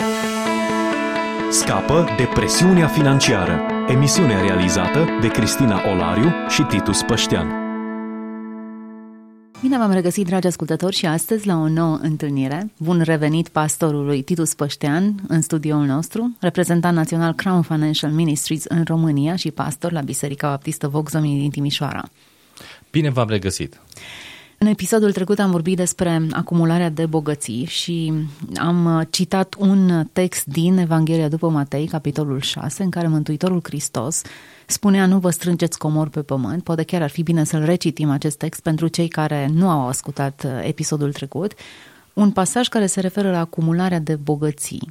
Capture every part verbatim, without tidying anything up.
Scapă de presiunea financiară. Emisiune realizată de Cristina Olariu și Titus Păștean. Bine v-am regăsit, dragi ascultători, și astăzi la o nouă întâlnire. Bun revenit pastorului Titus Păștean în studioul nostru, reprezentant național Crown Financial Ministries în România și pastor la Biserica Baptistă Vox-Domini din Timișoara. Bine v-am regăsit! În episodul trecut am vorbit despre acumularea de bogății și am citat un text din Evanghelia după Matei, capitolul șase, în care Mântuitorul Hristos spunea: nu vă strângeți comori pe pământ. Poate chiar ar fi bine să-l recitim acest text pentru cei care nu au ascultat episodul trecut. Un pasaj care se referă la acumularea de bogății.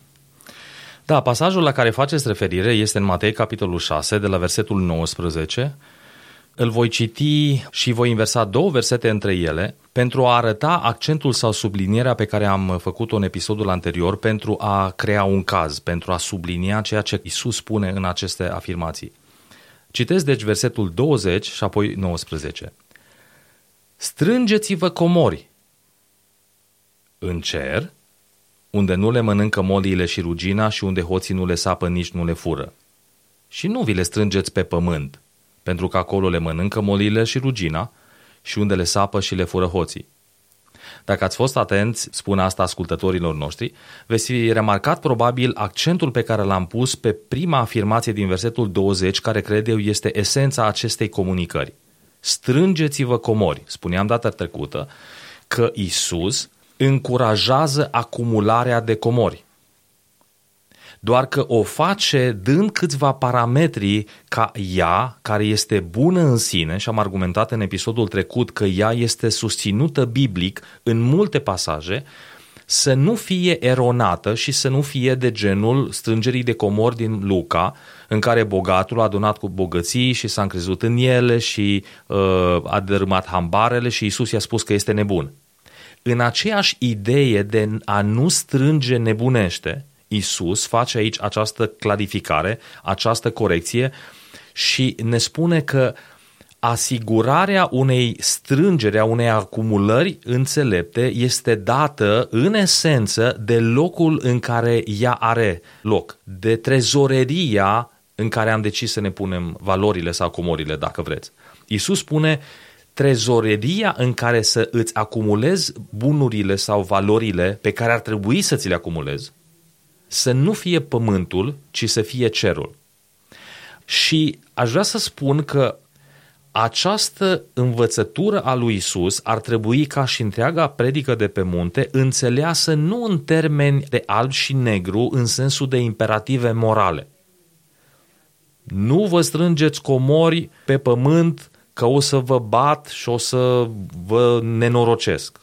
Da, pasajul la care faceți referire este în Matei, capitolul șase, de la versetul nouăsprezece. Îl voi citi și voi inversa două versete între ele pentru a arăta accentul sau sublinierea pe care am făcut-o în episodul anterior, pentru a crea un caz, pentru a sublinia ceea ce Iisus spune în aceste afirmații. Citesc deci versetul douăzeci și apoi nouăsprezece. Strângeți-vă comori în cer, unde nu le mănâncă moliile și rugina și unde hoții nu le sapă, nici nu le fură. Și nu vi le strângeți pe pământ, pentru că acolo le mănâncă moliile și rugina și unde le sapă și le fură hoții. Dacă ați fost atenți, spun asta ascultătorilor noștri, veți fi remarcat probabil accentul pe care l-am pus pe prima afirmație din versetul douăzeci, care cred eu este esența acestei comunicări. Strângeți-vă comori. Spuneam data trecută că Iisus încurajează acumularea de comori. Doar că o face dând câțiva parametri ca ea, care este bună în sine, și am argumentat în episodul trecut că ea este susținută biblic în multe pasaje, să nu fie eronată și să nu fie de genul strângerii de comori din Luca, în care bogatul a adunat cu bogății și s-a încrezut în ele și uh, a dărâmat hambarele și Iisus i-a spus că este nebun. În aceeași idee de a nu strânge nebunește, Iisus face aici această clarificare, această corecție și ne spune că asigurarea unei strângeri, a unei acumulări înțelepte este dată în esență de locul în care ea are loc, de trezoreria în care am decis să ne punem valorile sau comorile, dacă vreți. Iisus spune: trezoreria în care să îți acumulezi bunurile sau valorile pe care ar trebui să ți le acumulezi, să nu fie pământul, ci să fie cerul. Și aș vrea să spun că această învățătură a lui Iisus ar trebui, ca și întreaga predică de pe munte, înțeleasă nu în termeni de alb și negru, în sensul de imperative morale. Nu vă strângeți comori pe pământ că o să vă bat și o să vă nenorocesc.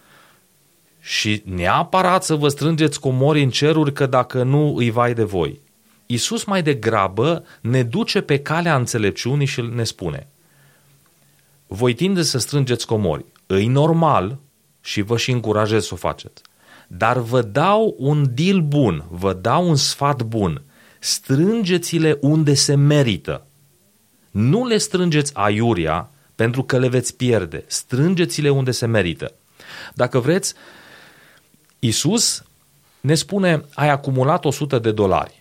Și neapărat să vă strângeți comori în ceruri, că dacă nu îi vai de voi. Iisus mai degrabă ne duce pe calea înțelepciunii și ne spune: voi tinde să strângeți comori, e normal și vă și încurajez să o faceți. Dar vă dau un deal bun, vă dau un sfat bun. Strângeți-le unde se merită. Nu le strângeți aiurea, pentru că le veți pierde. Strângeți-le unde se merită. Dacă vreți, Iisus ne spune: ai acumulat o sută de dolari.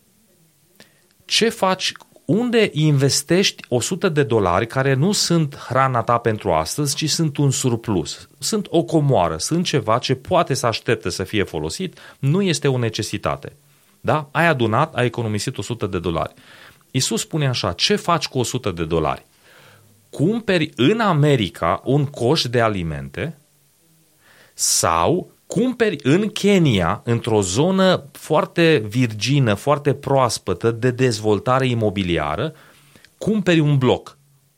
Ce faci? Unde investești o sută de dolari care nu sunt hrana ta pentru astăzi, ci sunt un surplus? Sunt o comoară, sunt ceva ce poate să aștepte să fie folosit, nu este o necesitate. Da? Ai adunat, ai economisit o sută de dolari. Iisus spune așa: ce faci cu o sută de dolari? Cumperi în America un coș de alimente sau cumperi în Kenya, într-o zonă foarte virgină, foarte proaspătă de dezvoltare imobiliară, cumperi un bloc.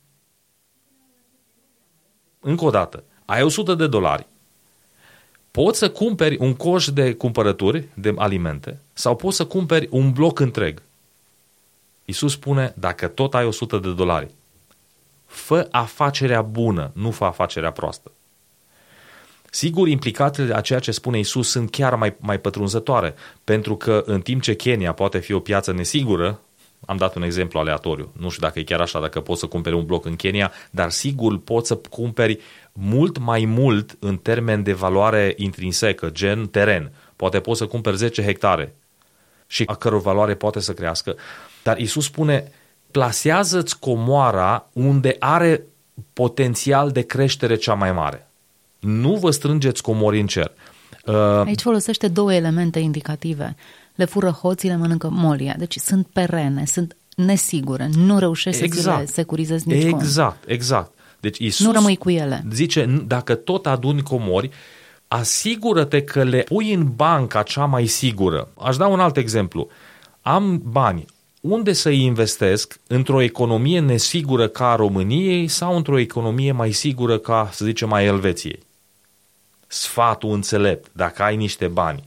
Încă o dată, ai o sută de dolari. Poți să cumperi un coș de cumpărături, de alimente, sau poți să cumperi un bloc întreg. Iisus spune: dacă tot ai o sută de dolari, fă afacerea bună, nu fă afacerea proastă. Sigur, implicațiile a ceea ce spune Iisus sunt chiar mai, mai pătrunzătoare, pentru că în timp ce Kenya poate fi o piață nesigură, am dat un exemplu aleatoriu, nu știu dacă e chiar așa, dacă poți să cumperi un bloc în Kenya, dar sigur poți să cumperi mult mai mult în termen de valoare intrinsecă, gen teren. poate poți să cumperi zece hectare și a căror valoare poate să crească. Dar Iisus spune, plasează-ți comoara unde are potențial de creștere cea mai mare. Nu vă strângeți comori în cer. Uh, Aici folosește două elemente indicative. Le fură hoții, le mănâncă molia. Deci sunt perene, sunt nesigure, nu reușești exact. să ți le securizezi nici cum. Exact, exact. Deci Iisus nu rămâi cu ele. Zice, dacă tot aduni comori, asigură-te că le pui în banca cea mai sigură. Aș da un alt exemplu. Am bani. Unde să-i investesc? Într-o economie nesigură ca a României sau într-o economie mai sigură ca, să zicem, a Elveției? Sfatul înțelept, dacă ai niște bani.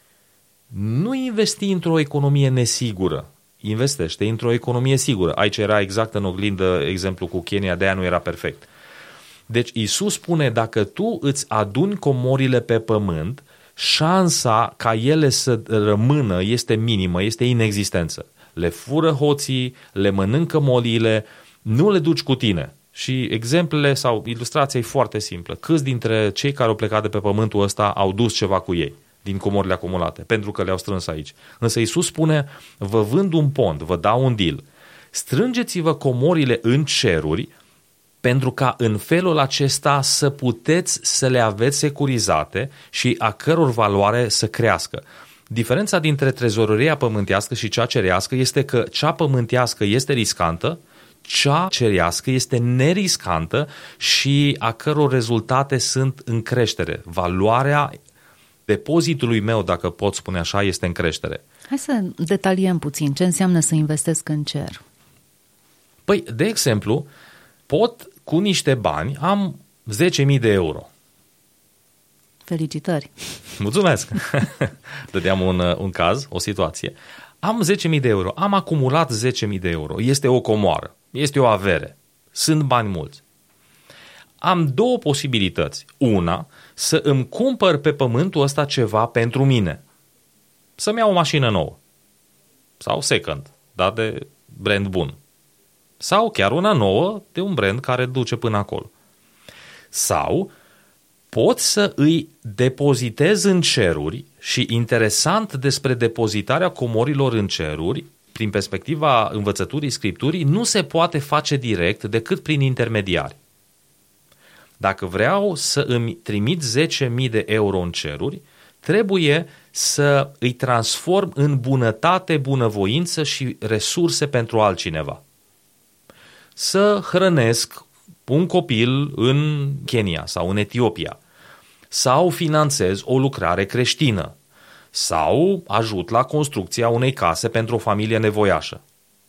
Nu investi într-o economie nesigură. Investește într-o economie sigură. Aici era exact în oglindă exemplu cu Kenya, de-aia nu era perfect. Deci Iisus spune, dacă tu îți aduni comorile pe pământ, șansa ca ele să rămână este minimă, este inexistență. Le fură hoții, le mănâncă moliile, nu le duci cu tine. Și exemplele sau ilustrația e foarte simplă. Câți dintre cei care au plecat de pe pământul ăsta au dus ceva cu ei din comorile acumulate, pentru că le-au strâns aici. Însă Iisus spune, vă vând un pont, vă dau un deal. Strângeți-vă comorile în ceruri, pentru ca în felul acesta să puteți să le aveți securizate și a căror valoare să crească. Diferența dintre trezoreria pământească și cea cerească este că cea pământească este riscantă, cea cerească este neriscantă și a căror rezultate sunt în creștere. Valoarea depozitului meu, dacă pot spune așa, este în creștere. Hai să detaliem puțin ce înseamnă să investesc în cer. Păi, de exemplu, pot cu niște bani, am zece mii de euro. Felicitări! Mulțumesc! Dădeam un, un caz, o situație. Am zece mii de euro, am acumulat zece mii de euro. Este o comoară, este o avere, sunt bani mulți. Am două posibilități. Una, să îmi cumpăr pe pământul ăsta ceva pentru mine. Să-mi iau o mașină nouă. Sau second, dar de brand bun. Sau chiar una nouă de un brand care duce până acolo. Sau pot să îi depozitez în ceruri și interesant despre depozitarea comorilor în ceruri, prin perspectiva învățăturii Scripturii, nu se poate face direct decât prin intermediari. Dacă vreau să îmi trimit zece mii de euro în ceruri, trebuie să îi transform în bunătate, bunăvoință și resurse pentru altcineva. Să hrănesc un copil în Kenya sau în Etiopia, sau finanțez o lucrare creștină, sau ajut la construcția unei case pentru o familie nevoiașă.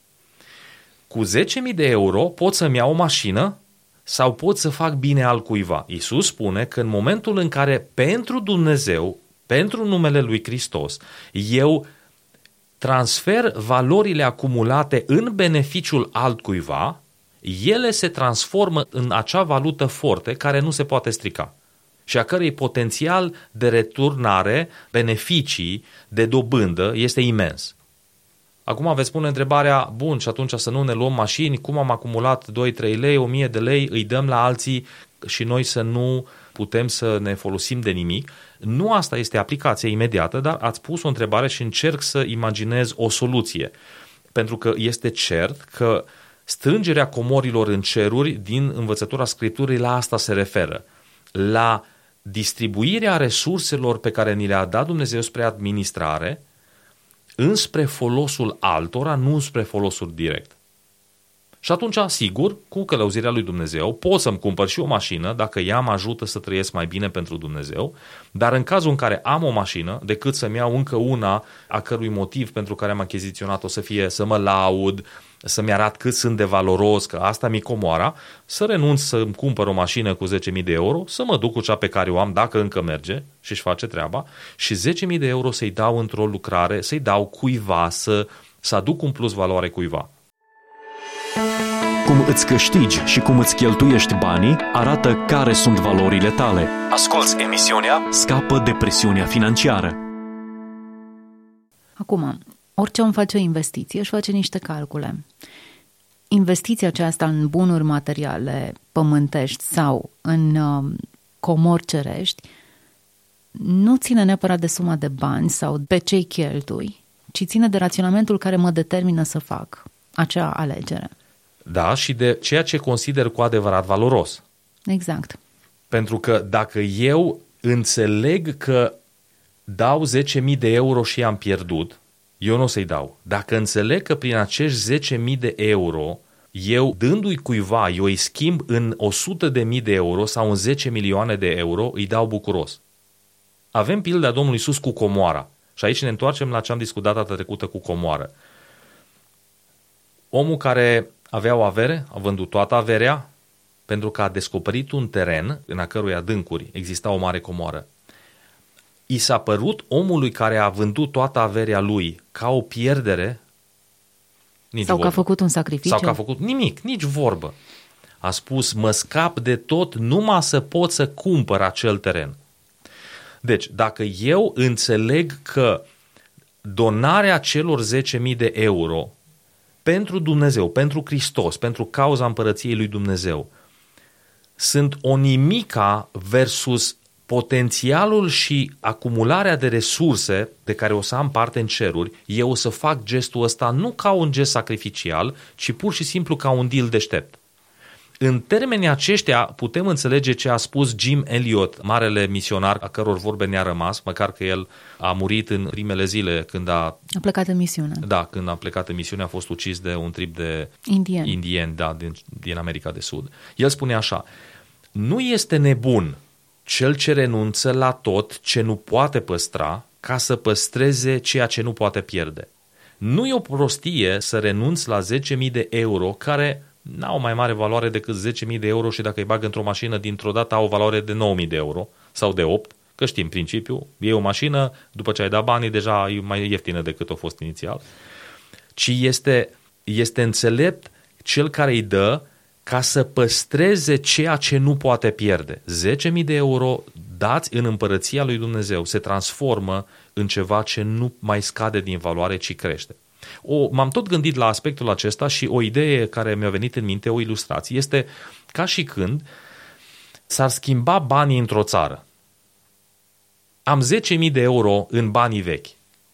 Cu zece mii de euro pot să-mi iau o mașină sau pot să fac bine altcuiva. Iisus spune că în momentul în care pentru Dumnezeu, pentru numele lui Hristos, eu transfer valorile acumulate în beneficiul altcuiva, ele se transformă în acea valută forte care nu se poate strica și a cărei potențial de returnare, beneficii, de dobândă este imens. Acum veți pune întrebarea, bun, și atunci să nu ne luăm mașini, cum am acumulat doi trei lei, o mie de lei, îi dăm la alții și noi să nu putem să ne folosim de nimic. Nu asta este aplicația imediată, dar ați pus o întrebare și încerc să imaginez o soluție. Pentru că este cert că strângerea comorilor în ceruri din învățătura Scripturii la asta se referă. La distribuirea resurselor pe care ni le-a dat Dumnezeu spre administrare, înspre folosul altora, nu înspre folosul direct. Și atunci, sigur, cu călăuzirea lui Dumnezeu, pot să-mi cumpăr și o mașină, dacă ea mă ajută să trăiesc mai bine pentru Dumnezeu, dar în cazul în care am o mașină, decât să-mi iau încă una, a cărui motiv pentru care am achiziționat-o să fie să mă laud, să-mi arat cât sunt de valoros, că asta mi comoara, să renunț să-mi cumpăr o mașină cu zece mii de euro, să mă duc cu cea pe care o am, dacă încă merge și își face treaba, și zece mii de euro să-i dau într-o lucrare, să-i dau cuiva, să, să aduc un plus valoare cuiva. Cum îți câștigi și cum îți cheltuiești banii arată care sunt valorile tale. Asculți emisiunea Scapă de presiunea financiară. Acum, orice om face o investiție, își face niște calcule. Investiția aceasta în bunuri materiale pământești sau în uh, comori cerești nu ține neapărat de suma de bani sau pe ce-i cheltui, ci ține de raționamentul care mă determină să fac acea alegere. Da, și de ceea ce consider cu adevărat valoros. Exact. Pentru că dacă eu înțeleg că dau zece mii de euro și am pierdut, eu nu o să-i dau. Dacă înțeleg că prin acești zece mii de euro, eu dându-i cuiva, eu îi schimb în o sută de mii de euro sau în zece milioane de euro, îi dau bucuros. Avem pilda Domnului Iisus cu comoara. Și aici ne întoarcem la ce am discutat data trecută cu comoară. Omul care avea o avere, a vândut toată averea, pentru că a descoperit un teren în a cărui adâncuri exista o mare comoară. I s-a părut omului care a vândut toată averea lui ca o pierdere? Nici Sau vorbă. că a făcut un sacrificiu? Sau că a făcut nimic, nici vorbă. A spus, mă scap de tot numai să pot să cumpăr acel teren. Deci, dacă eu înțeleg că donarea celor zece mii de euro pentru Dumnezeu, pentru Hristos, pentru cauza împărăției lui Dumnezeu, sunt o nimica versus potențialul și acumularea de resurse de care o să am parte în ceruri, eu o să fac gestul ăsta nu ca un gest sacrificial, ci pur și simplu ca un deal deștept. În termenii aceștia putem înțelege ce a spus Jim Elliot, marele misionar a căror vorbe ne-a rămas, măcar că el a murit în primele zile când a... A plecat în misiune. Da, când a plecat în misiune a fost ucis de un trib de indieni, indieni da, din, din America de Sud. El spune așa, nu este nebun cel ce renunță la tot ce nu poate păstra ca să păstreze ceea ce nu poate pierde. Nu e o prostie să renunți la zece mii de euro care n-au mai mare valoare decât zece mii de euro și dacă îi bag într-o mașină, dintr-o dată au o valoare de nouă mii de euro sau de opt, că știi, în principiu, e o mașină, după ce ai dat banii, deja e mai ieftină decât a fost inițial. Ci este, este înțelept cel care îi dă ca să păstreze ceea ce nu poate pierde. zece mii de euro dați în împărăția lui Dumnezeu se transformă în ceva ce nu mai scade din valoare, ci crește. O, m-am tot gândit la aspectul acesta și o idee care mi-a venit în minte, o ilustrație, este ca și când s-ar schimba banii într-o țară. Am zece mii de euro în banii vechi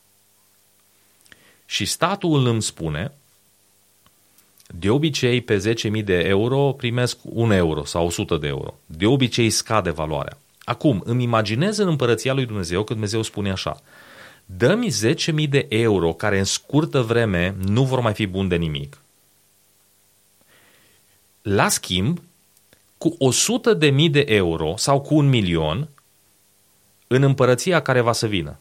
și statul îmi spune, de obicei pe zece mii de euro primesc un euro sau o sută de euro. De obicei scade valoarea. Acum, îmi imaginez în împărăția lui Dumnezeu că Dumnezeu spune așa, dă-mi zece mii de euro care în scurtă vreme nu vor mai fi buni de nimic. La schimb, cu o sută de mii de euro sau cu un milion în împărăția care va să vină.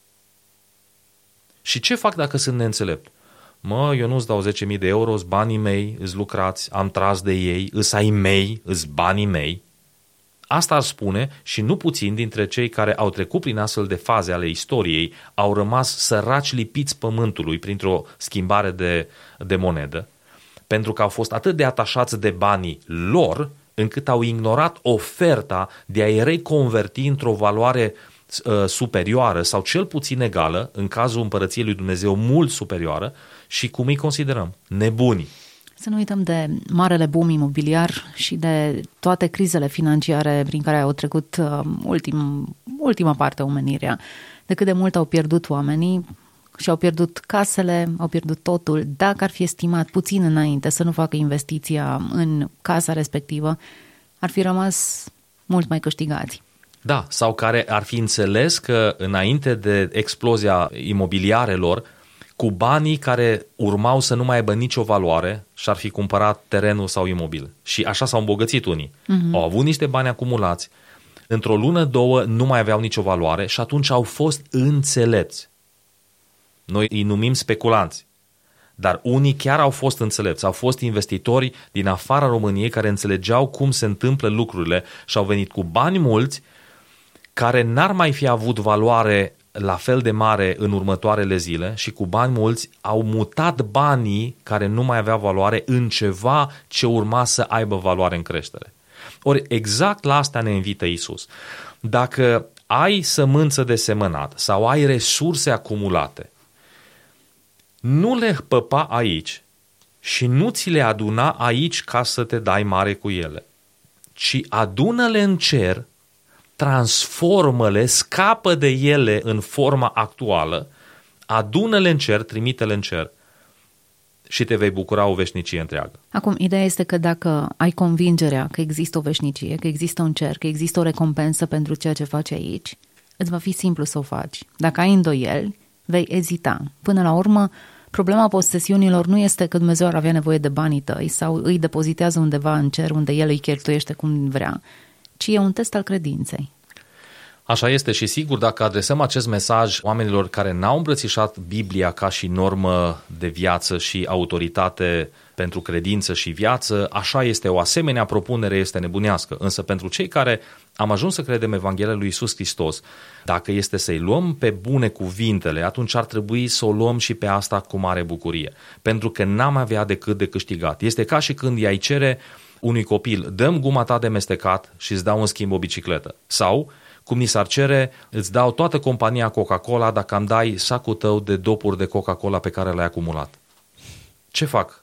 Și ce fac dacă sunt neînțelept? Mă, eu nu-ți dau zece mii de euro, îs banii mei, îs lucrați, am tras de ei, îs ai mei, îs banii mei. Asta ar spune și nu puțin dintre cei care au trecut prin astfel de faze ale istoriei au rămas săraci lipiți pământului printr-o schimbare de, de monedă, pentru că au fost atât de atașați de banii lor, încât au ignorat oferta de a-i reconverti într-o valoare uh, superioară sau cel puțin egală, în cazul împărăției lui Dumnezeu mult superioară, și cum îi considerăm? Nebuni. Să nu uităm de marele boom imobiliar și de toate crizele financiare prin care au trecut uh, ultim, ultima parte a omenirea. De cât de mult au pierdut oamenii și au pierdut casele, au pierdut totul. Dacă ar fi estimat puțin înainte să nu facă investiția în casa respectivă, ar fi rămas mult mai câștigați. Da, sau care ar fi înțeles că înainte de explozia imobiliarelor, cu banii care urmau să nu mai aibă nicio valoare și-ar fi cumpărat terenul sau imobil. Și așa s-au îmbogățit unii. Uh-huh. Au avut niște bani acumulați, într-o lună, două, nu mai aveau nicio valoare și atunci au fost înțelepți. Noi îi numim speculanți. Dar unii chiar au fost înțelepți, au fost investitori din afara României care înțelegeau cum se întâmplă lucrurile și au venit cu bani mulți care n-ar mai fi avut valoare la fel de mare în următoarele zile și cu bani mulți au mutat banii care nu mai aveau valoare în ceva ce urma să aibă valoare în creștere. Ori exact la asta ne invită Iisus. Dacă ai sămânță de semănat sau ai resurse acumulate, nu le păpa aici și nu ți le aduna aici ca să te dai mare cu ele, ci adună-le în cer transformă-le, scapă de ele în forma actuală, adună-le în cer, trimite-le în cer și te vei bucura o veșnicie întreagă. Acum, ideea este că dacă ai convingerea că există o veșnicie, că există un cer, că există o recompensă pentru ceea ce faci aici, îți va fi simplu să o faci. Dacă ai îndoieli, vei ezita. Până la urmă, problema posesiunilor nu este că Dumnezeu ar avea nevoie de banii tăi sau îi depozitează undeva în cer unde El îi cheltuiește cum vrea, ci e un test al credinței. Așa este și sigur, dacă adresăm acest mesaj oamenilor care n-au îmbrățișat Biblia ca și normă de viață și autoritate pentru credință și viață, așa este, o asemenea propunere este nebunească. Însă pentru cei care am ajuns să credem Evanghelia lui Iisus Hristos, dacă este să-i luăm pe bune cuvintele, atunci ar trebui să o luăm și pe asta cu mare bucurie, pentru că n-am avea decât de câștigat. Este ca și când i-ai cere unui copil, dăm guma ta de mestecat și îți dau în schimb o bicicletă. Sau cum ni s-ar cere, îți dau toată compania Coca-Cola dacă îmi dai sacul tău de dopuri de Coca-Cola pe care le-ai acumulat. Ce fac?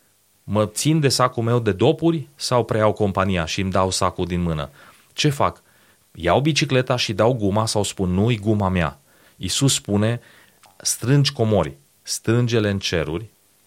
Mă țin de sacul meu de dopuri sau preiau compania și îmi dau sacul din mână? Ce fac? Iau bicicleta și dau guma sau spun nu-i guma mea? Iisus spune, strângi comori, strânge-le în ceruri,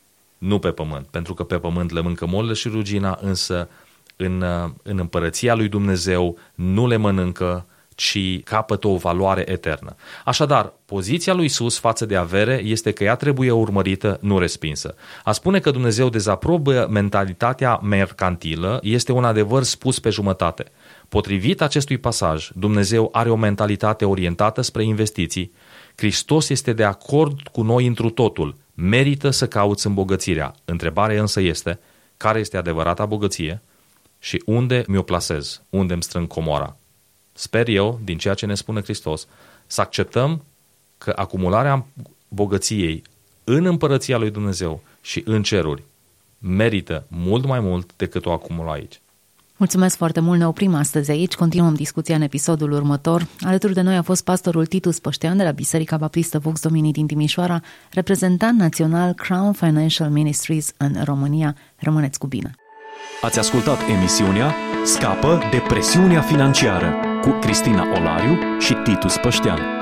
nu pe pământ, pentru că pe pământ le mâncă molele și rugina, însă în, în împărăția lui Dumnezeu nu le mănâncă, ci capătă o valoare eternă. Așadar, poziția lui Iisus față de avere este că ea trebuie urmărită, nu respinsă. A spune că Dumnezeu dezaprobă mentalitatea mercantilă este un adevăr spus pe jumătate. Potrivit acestui pasaj, Dumnezeu are o mentalitate orientată spre investiții. Hristos este de acord cu noi întru totul. Merită să cauți îmbogățirea. Întrebarea însă este, care este adevărata bogăție și unde mi-o plasez, unde îmi strâng comora? Sper eu, din ceea ce ne spune Hristos, să acceptăm că acumularea bogăției în împărăția lui Dumnezeu și în ceruri merită mult mai mult decât o acumulă aici. Mulțumesc foarte mult, ne oprim astăzi aici, continuăm discuția în episodul următor. Alături de noi a fost pastorul Titus Păștean de la Biserica Baptistă Vox Domini din Timișoara, reprezentant național Crown Financial Ministries în România. Rămâneți cu bine! Ați ascultat emisiunea Scapă de presiunea financiară cu Cristina Olariu și Titus Păștean.